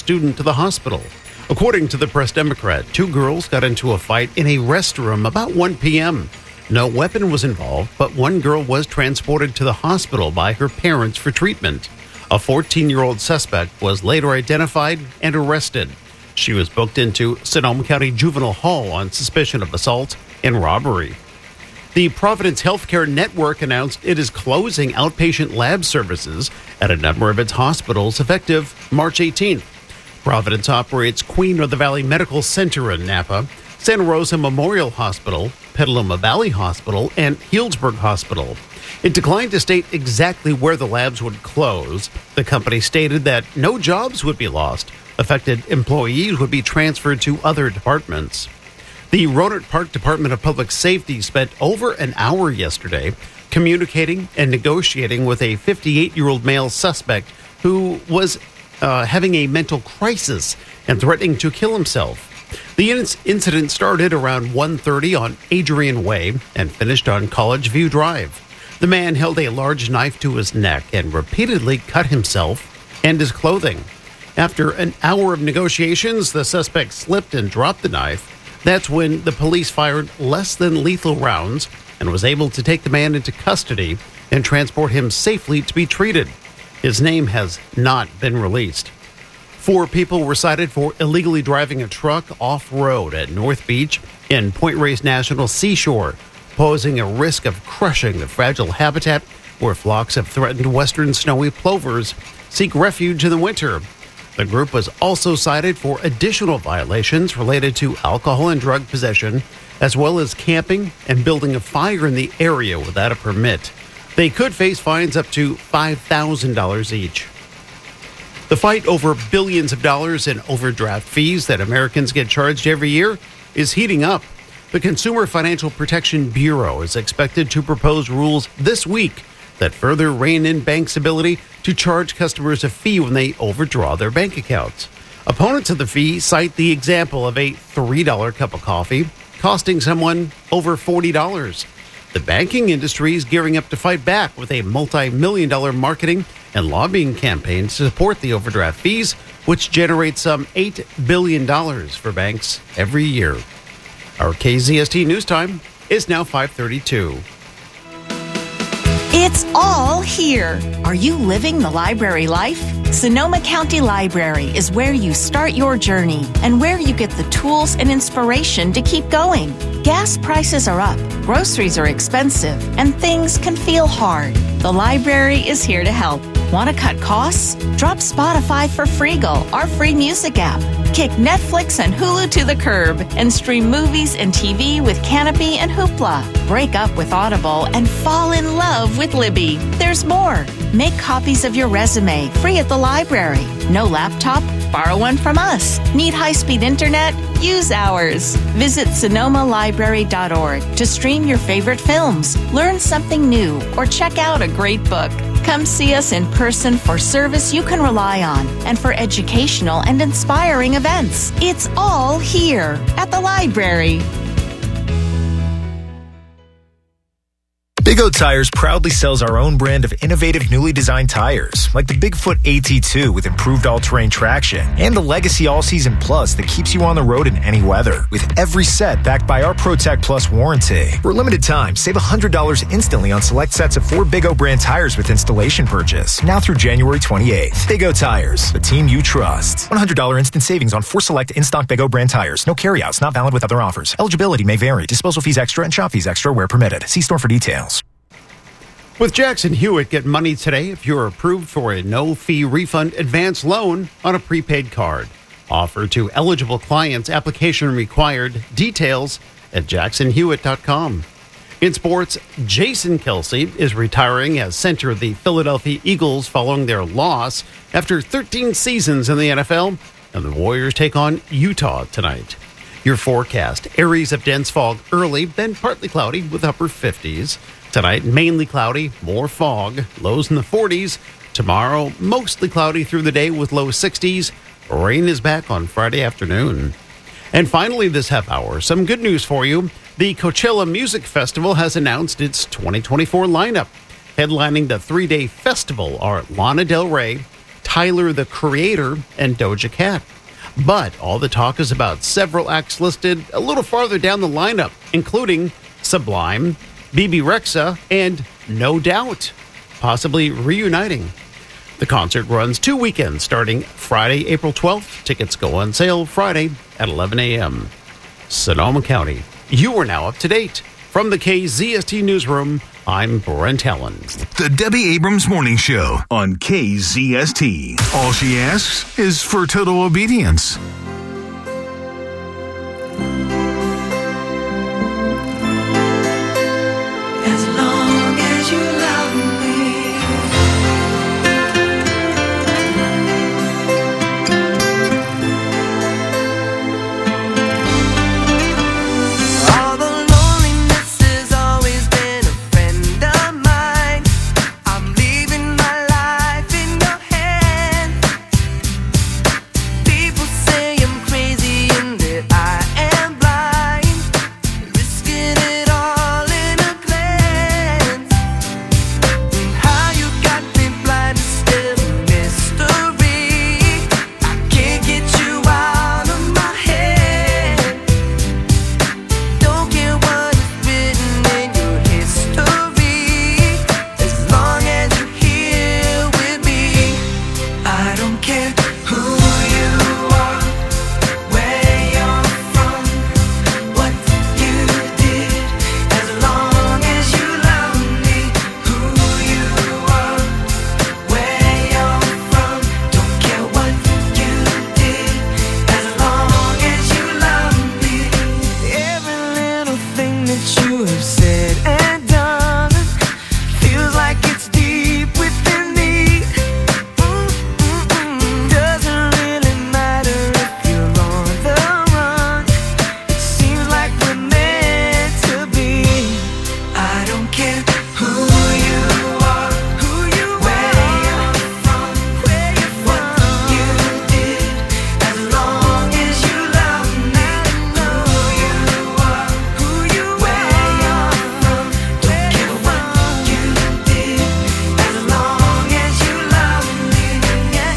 student to the hospital. According to the Press-Democrat, two girls got into a fight in a restroom about 1 p.m. No weapon was involved, but one girl was transported to the hospital by her parents for treatment. A 14-year-old suspect was later identified and arrested. She was booked into Sonoma County Juvenile Hall on suspicion of assault and robbery. The Providence Healthcare Network announced it is closing outpatient lab services at a number of its hospitals effective March 18th. Providence operates Queen of the Valley Medical Center in Napa, Santa Rosa Memorial Hospital, Petaluma Valley Hospital, and Healdsburg Hospital. It declined to state exactly where the labs would close. The company stated that no jobs would be lost. Affected employees would be transferred to other departments. The Rohnert Park Department of Public Safety spent over an hour yesterday communicating and negotiating with a 58-year-old male suspect who was having a mental crisis and threatening to kill himself. The incident started around 1:30 on Adrian Way and finished on College View Drive. The man held a large knife to his neck and repeatedly cut himself and his clothing. After an hour of negotiations, the suspect slipped and dropped the knife. That's when the police fired less than lethal rounds and was able to take the man into custody and transport him safely to be treated. His name has not been released. 4 people were cited for illegally driving a truck off-road at North Beach in Point Reyes National Seashore, posing a risk of crushing the fragile habitat where flocks of threatened western snowy plovers seek refuge in the winter. The group was also cited for additional violations related to alcohol and drug possession, as well as camping and building a fire in the area without a permit. They could face fines up to $5,000 each. The fight over billions of dollars in overdraft fees that Americans get charged every year is heating up. The Consumer Financial Protection Bureau is expected to propose rules this week that further rein in banks' ability to charge customers a fee when they overdraw their bank accounts. Opponents of the fee cite the example of a $3 cup of coffee costing someone over $40. The banking industry is gearing up to fight back with a multi-million-dollar marketing and lobbying campaign to support the overdraft fees, which generate some $8 billion for banks every year. Our KZST News Time is now 5:32. It's all here. Are you living the library life? Sonoma County Library is where you start your journey and where you get the tools and inspiration to keep going. Gas prices are up, groceries are expensive, and things can feel hard. The library is here to help. Want to cut costs? Drop Spotify for Freegal, our free music app. Kick Netflix and Hulu to the curb and stream movies and TV with Canopy and Hoopla. Break up with Audible and fall in love with Libby. There's more. Make copies of your resume free at the library. No laptop? Borrow one from us. Need high-speed internet? Use ours. Visit sonomalibrary.org to stream your favorite films, learn something new, or check out a great book. Come see us in person for service you can rely on and for educational and inspiring events. It's all here at the library. Big O Tires proudly sells our own brand of innovative, newly designed tires, like the Bigfoot AT2 with improved all-terrain traction, and the Legacy All-Season Plus that keeps you on the road in any weather, with every set backed by our ProTech Plus warranty. For a limited time, save $100 instantly on select sets of 4 Big O brand tires with installation purchase, now through January 28th. Big O Tires, the team you trust. $100 instant savings on 4 select in-stock Big O brand tires. No carryouts, not valid with other offers. Eligibility may vary. Disposal fees extra and shop fees extra where permitted. See store for details. With Jackson Hewitt, get money today if you're approved for a no-fee refund advance loan on a prepaid card. Offer to eligible clients. Application required. Details at jacksonhewitt.com. In sports, Jason Kelce is retiring as center of the Philadelphia Eagles following their loss after 13 seasons in the NFL, and the Warriors take on Utah tonight. Your forecast, areas of dense fog early, then partly cloudy with upper 50s. Tonight, mainly cloudy, more fog, lows in the 40s. Tomorrow, mostly cloudy through the day with low 60s. Rain is back on Friday afternoon. And finally, this half hour, some good news for you. The Coachella Music Festival has announced its 2024 lineup. Headlining the 3-day festival are Lana Del Rey, Tyler, the Creator, and Doja Cat. But all the talk is about several acts listed a little farther down the lineup, including Sublime, Bebe Rexha, and No Doubt, possibly reuniting. The concert runs 2 weekends starting Friday, April 12th. Tickets go on sale Friday at 11 a.m. Sonoma County, you are now up to date. From the KZST Newsroom, I'm Brent Allen. The Debbie Abrams Morning Show on KZST. All she asks is for total obedience. As long as you love me. All the loneliness has always been a friend of mine. I'm leaving my life in your hands. People say I'm crazy and that I am blind, risking it all in a glance. And how you got me blind is still a mystery. I can't get you out of my head. Don't care what is written in your history, as long as you're here with me. I don't care who you are, where you're from, what you did, as long as you love me. Who you are, where you're from, don't care what you did, as long as you love me. Every little thing that you have said and done feels like it's deep within me. Doesn't really matter if you're on the run. It seems like we're meant to be. I don't care who you are, where you're from, what you did, as long as you love me. Who you are, where you're from, don't care what you did, as long as you love me. Yeah.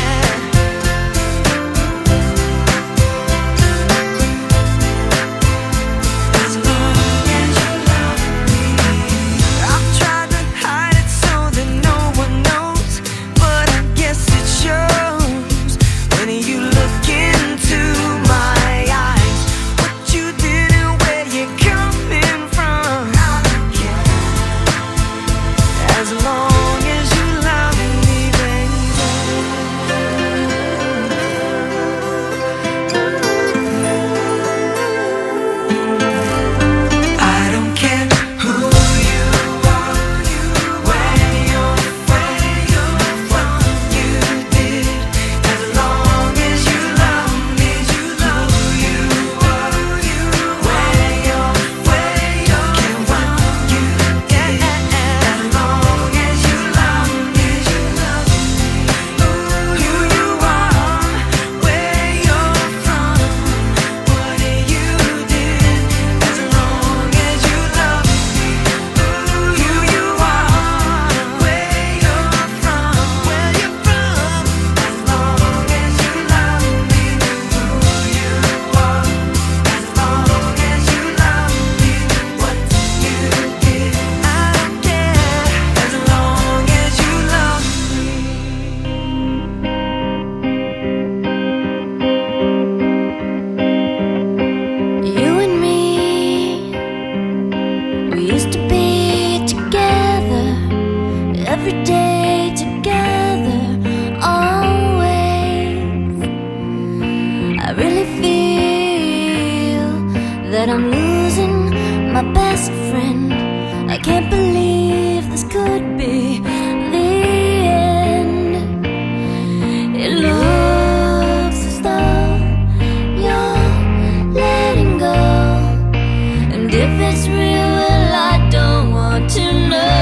As long as you love me. I've tried to hide it so that no one knows, but I guess it shows when you look into my eyes. What you did and where you're coming from. I don't care, as long as you love me, baby. I don't care who you are, where you're from, what you did, as long as you love me. Who you are, where you're from, don't care what you did, as long as you love me. Who you are, where you're from, what you did, as long as you love me. Who you are, where you're from, as long as you love me. Who you are, as long as you love me. What you did, I don't care, as long as you love me. You and me, we used to be together, every day together, always. I really feel that I'm losing my best friend. I can't believe this could be the end. It looks as though you're letting go, and if it's real, well, I don't want to know.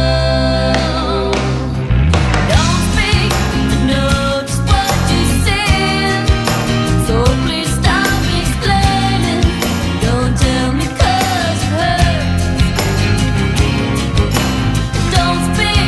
Don't speak, I know just what you said, so please stop explaining. Don't tell me 'cause it hurts. Don't speak.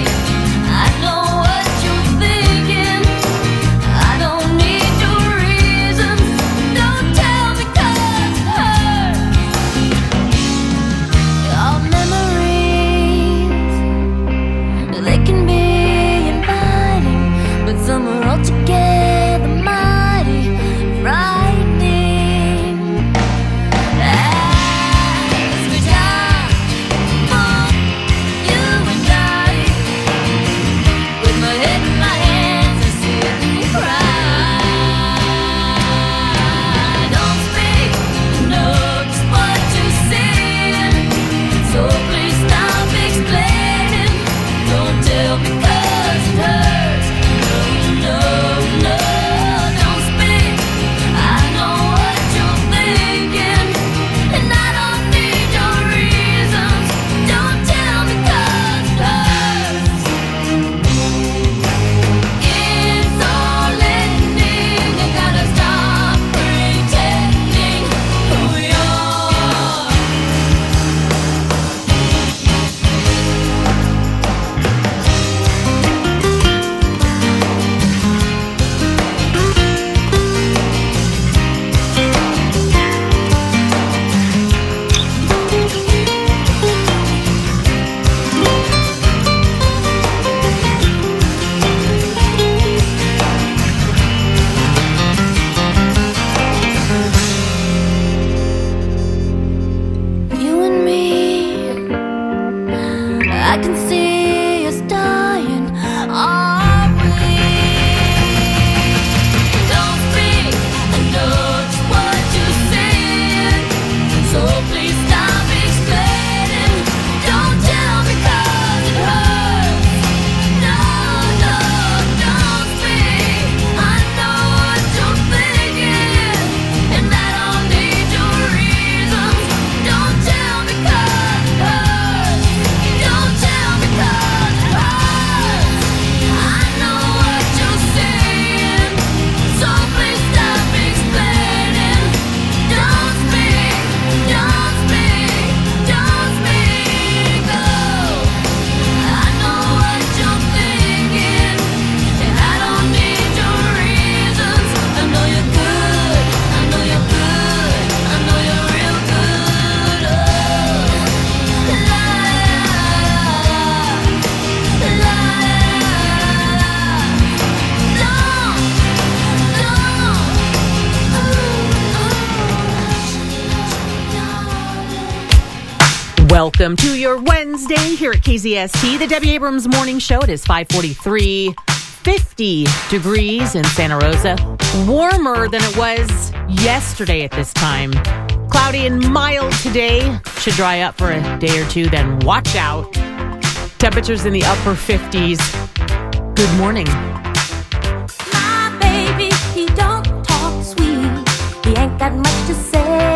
Welcome to your Wednesday here at KZST, the Debbie Abrams Morning Show. It is 5:43, 50 degrees in Santa Rosa. Warmer than it was yesterday at this time. Cloudy and mild today. Should dry up for a day or two, then watch out. Temperatures in the upper 50s. Good morning. My baby, he don't talk sweet. He ain't got much to say.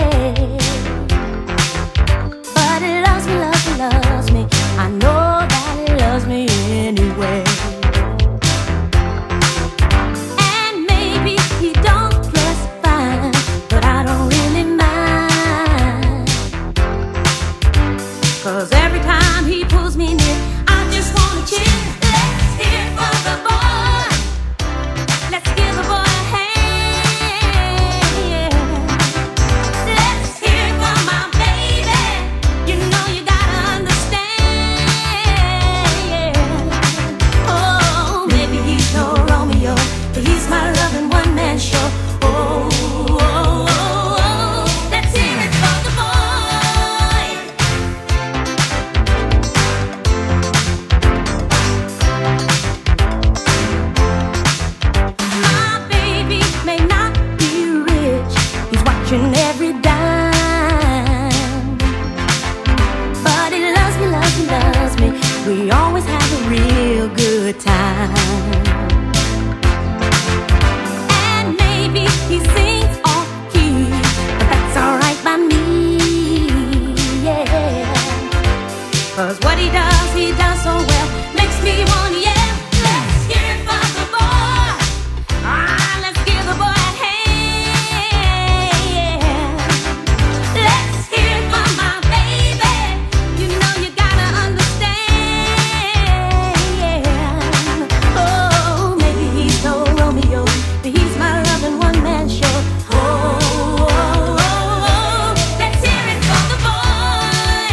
But he loves me, loves me, loves me. I know that he loves me anyway. And maybe he don't dress fine, but I don't really mind. 'Cause every time he pulls me near, I just wanna chill. Let's hear it for the boy. Let's give the boy a hand. Let's hear it for my baby. You know you gotta understand. Oh, maybe he's no Romeo, but he's my loving one-man show. Oh, oh, oh, oh. Let's hear it for the boy. My baby may not be rich, he's watching every dime, but he loves me, loves me, loves me. We always have a real good time. And maybe he sings off key, but that's alright by me, yeah. 'Cause what he does so well, makes me wanna yell. Let's hear it for the boy. Let's give the boy a hand. Let's hear it for my baby. You know you gotta understand. Oh, maybe he's no Romeo, but he's my loving one-man show. Oh, oh, oh, oh. Let's hear it for the boy.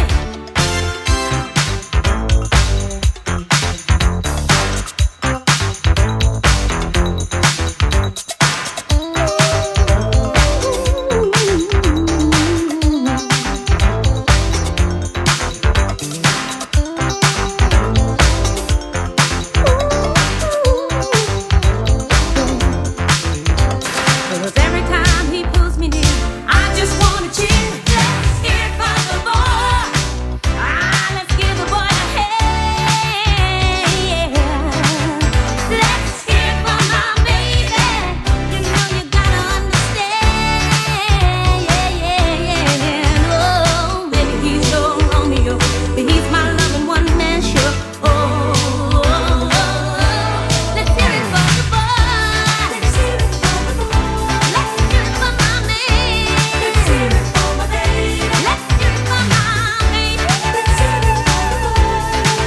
Cause every time he pulls me near, I just wanna chill. Let's hear it for the boy. Let's give the boy a hand. Let's hear it for my baby. You know you gotta understand. Oh, maybe he's no Romeo, but he's my loving one-man show. Oh, oh, oh, oh. Let's hear it for the boy. Let's hear it for the boy. Let's hear it for my man. Let's hear it for my baby. Let's hear it for my baby. Let's hear it for the boy.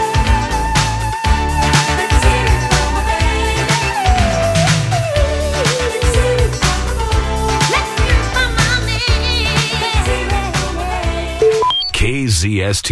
Let's hear it for my baby. Let's hear it for the boy. Let's hear it for my man. KZST.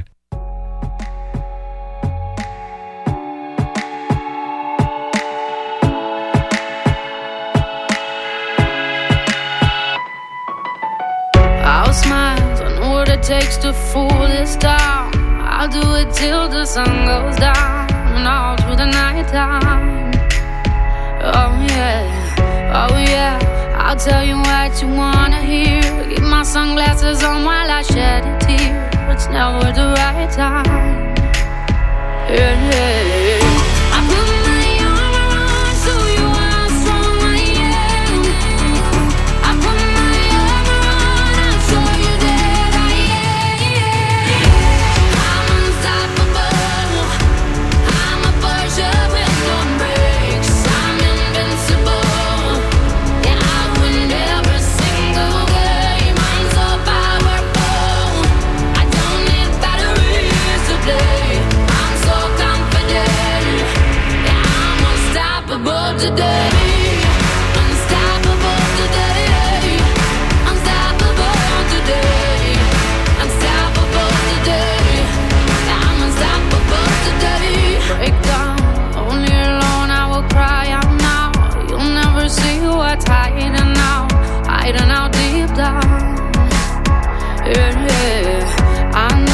I'll smile, I know what it takes to fool this town. I'll do it till the sun goes down and all through the night time. Oh yeah, oh yeah, I'll tell you what you wanna hear. Keep my sunglasses on while I shed a tear. It's never the right time. Yeah, yeah. I put my arm around so you are how strong I am. I put my arm around and show you that I am. I'm unstoppable. I'm a Porsche with no brakes. I'm invincible. Yeah, I win every single game. I'm so powerful. I don't need batteries to play. I'm so confident. Yeah, I'm unstoppable today. Unstoppable today. Unstoppable today. Unstoppable today. Yeah, I'm unstoppable today. Break down, only alone I will cry out now. You'll never see what's hiding out deep down. Yeah, yeah. I know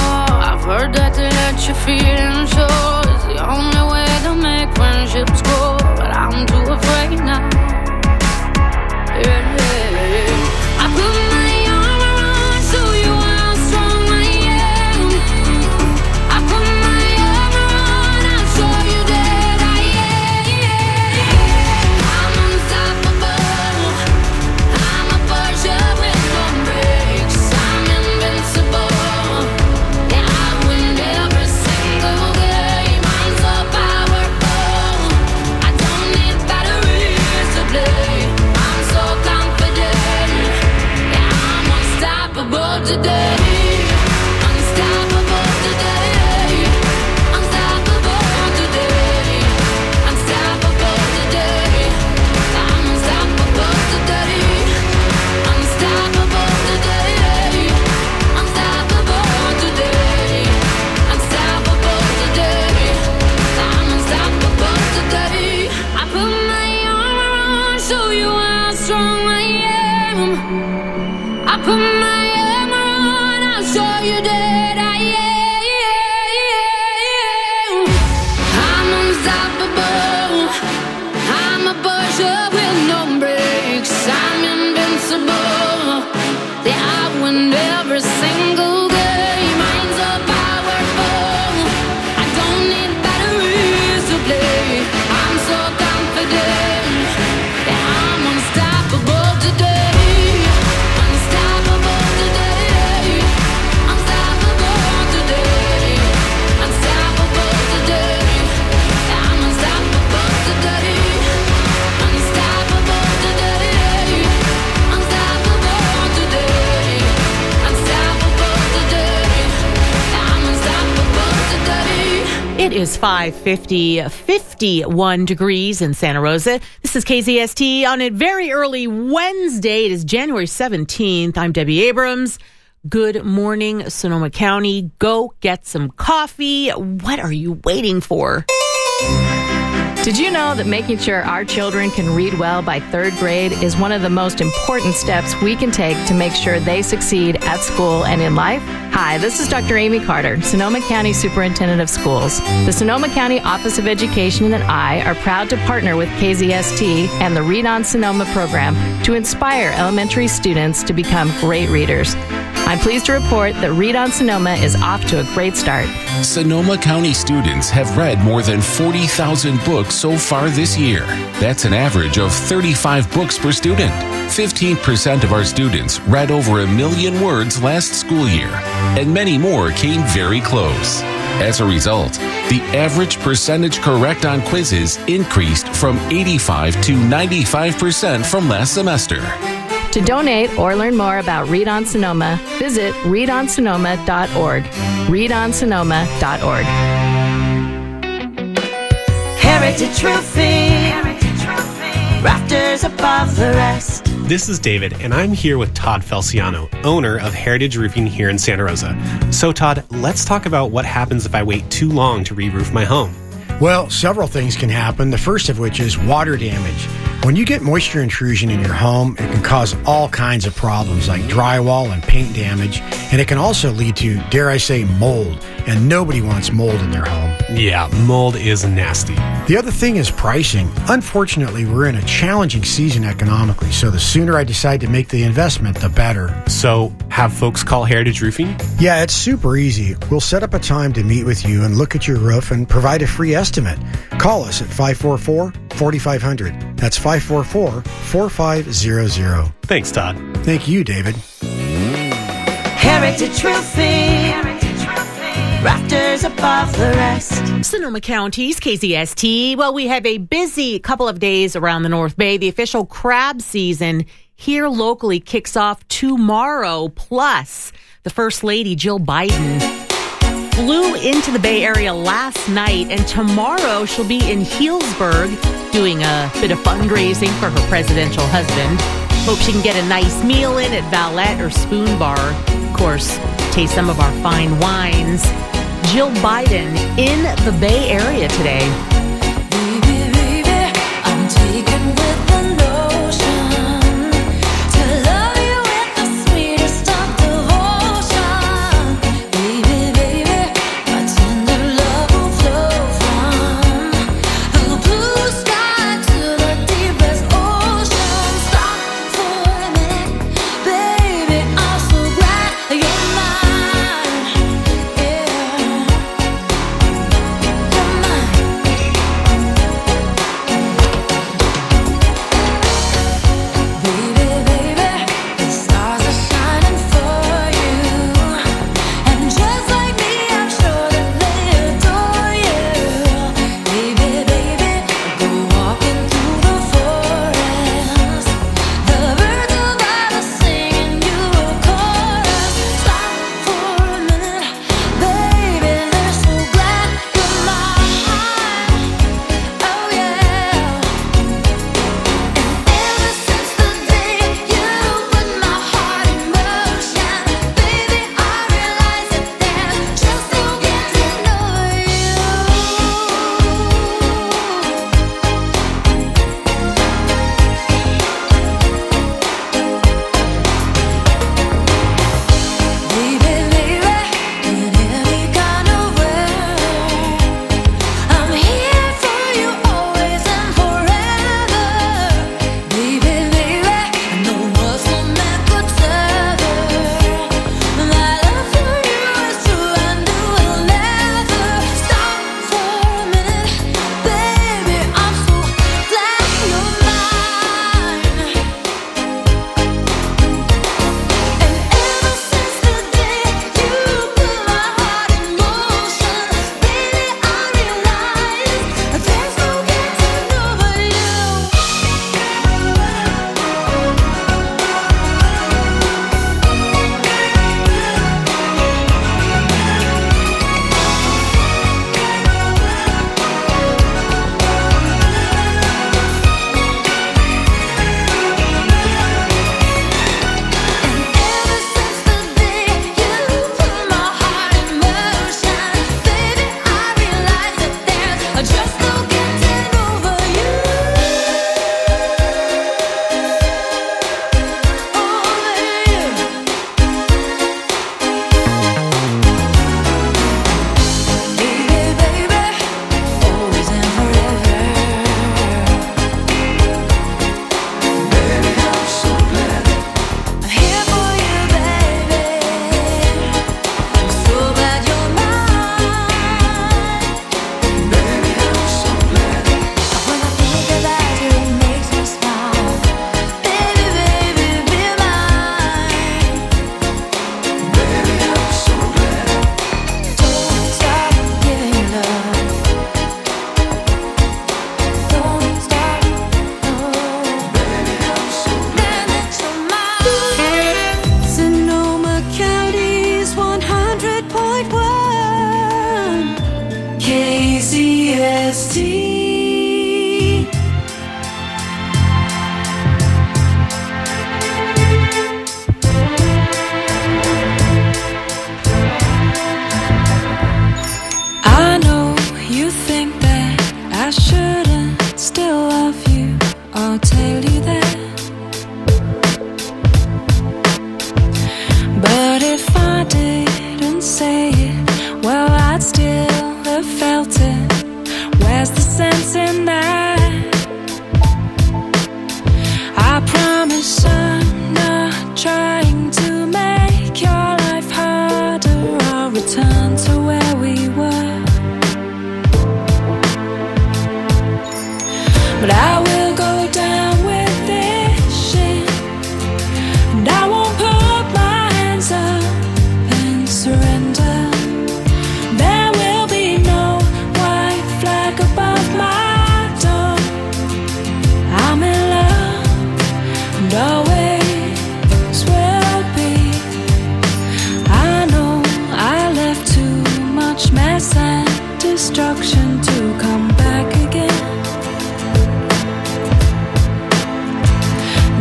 your feeling sure is the only way to make friendships grow. But I'm too afraid now. Yeah. I put my arm around, show you how strong I am. I put my arm around, I'll show you that I am. I'm unstoppable. I'm a Porsche with no brakes. I'm invincible. Yeah, I win every single game. I'm so powerful. I don't need batteries to play. I'm so confident. Yeah, I'm unstoppable today. Unstoppable today. Unstoppable today. Unstoppable today. I'm unstoppable today. Unstoppable today. Unstoppable today. Unstoppable today. I'm unstoppable today. I put my arm around, show you how strong I am. I put my arm around, I'll show you that I am. I'm unstoppable. I'm a Porsche with no brakes. I'm invincible. Yeah, I win every single game. I'm so powerful. I don't need batteries to play. I'm so confident. Yeah, I'm unstoppable today. Unstoppable today. Unstoppable today. Unstoppable today. Yeah, I'm unstoppable today. Unstoppable today. Unstoppable today. Unstoppable today. Yeah, I'm unstoppable today. It is 5:50, 51 degrees in Santa Rosa. This is KZST on a very early Wednesday. It is January 17th. I'm Debbie Abrams. Good morning, Sonoma County. Go get some coffee. What are you waiting for? Did you know that making sure our children can read well by third grade is one of the most important steps we can take to make sure they succeed at school and in life? Hi, this is Dr. Amy Carter, Sonoma County Superintendent of Schools. The Sonoma County Office of Education and I are proud to partner with KZST and the Read on Sonoma program to inspire elementary students to become great readers. I'm pleased to report that Read on Sonoma is off to a great start. Sonoma County students have read more than 40,000 books so far this year. That's an average of 35 books per student. 15% of our students read over 1 million words last school year, and many more came very close. As a result, the average percentage correct on quizzes increased from 85 to 95% from last semester. To donate or learn more about Read on Sonoma, visit readonsonoma.org. readonsonoma.org. Heritage Roofing. Rafters above the rest. This is David, and I'm here with Todd Felciano, owner of Heritage Roofing here in Santa Rosa. So, Todd, let's talk about what happens if I wait too long to re-roof my home. Well, several things can happen, the first of which is water damage. When you get moisture intrusion in your home, it can cause all kinds of problems like drywall and paint damage, and it can also lead to, dare I say, mold, and nobody wants mold in their home. Yeah, mold is nasty. The other thing is pricing. Unfortunately, we're in a challenging season economically, so the sooner I decide to make the investment, the better. So, have folks call Heritage Roofing? Yeah, it's super easy. We'll set up a time to meet with you and look at your roof and provide a free estimate. Call us at 544-4500. That's 544-4500. Thanks, Todd. Thank you, David. Heritage Roofing. Rafters above the rest. Sonoma County's KZST. Well, we have a busy couple of days around the North Bay. The official crab season here locally kicks off tomorrow. Plus, the First Lady, Jill Biden, flew into the Bay Area last night, and tomorrow she'll be in Healdsburg doing a bit of fundraising for her presidential husband. Hope she can get a nice meal in at Valette or Spoon Bar. Of course, taste some of our fine wines. Jill Biden in the Bay Area today. Baby, baby, I'm taken with the notion to love you with the sweetest of devotion. Baby, baby, my tender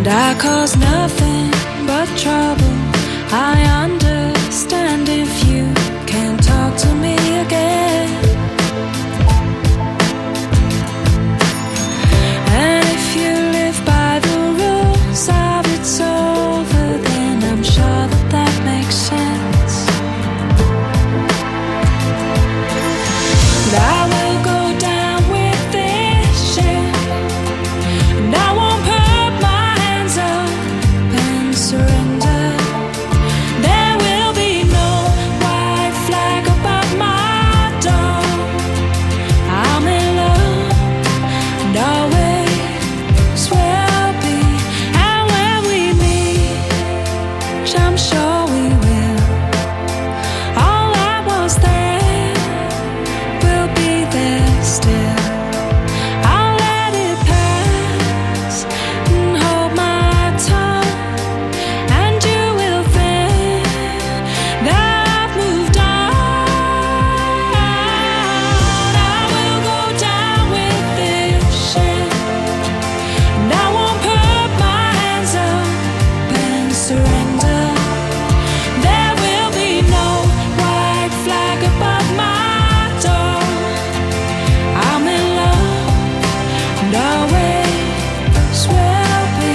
And I cause nothing but trouble. I understand if you can't talk to me again. And if you live by the rules of it's over, then I'm sure that that makes sense. But I will go down with this ship, and I won't put my hands up and surrender. There will be no white flag above my door. I'm in love, and always will be. And when we meet, which I'm sure we will, all that was there will be there still. I'll let it pass and hold my tongue, and you will think that I've moved on. I will go down with this ship, and I won't put my hands up and surrender. There will be no white flag above my door. I'm in love, and always will be.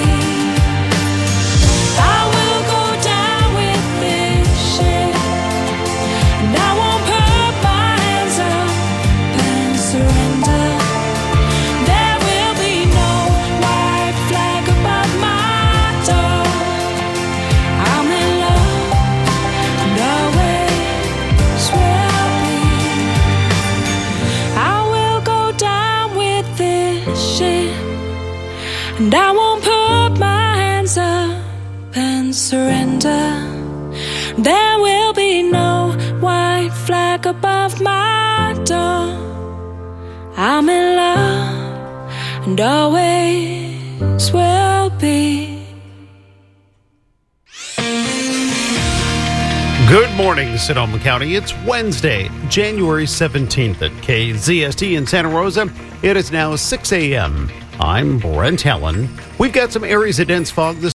I will go down with this ship, and I won't put my hands up and surrender. There will be no white flag above my door. I'm in love, and always will be. I will go down with this ship, and I won't put my hands up and surrender. There will be no white flag above my door. I'm in love, and always will be. Good morning, Sonoma County. It's Wednesday, January 17th at KZST in Santa Rosa. It is now 6 a.m. I'm Brent Helen. We've got some areas of dense fog this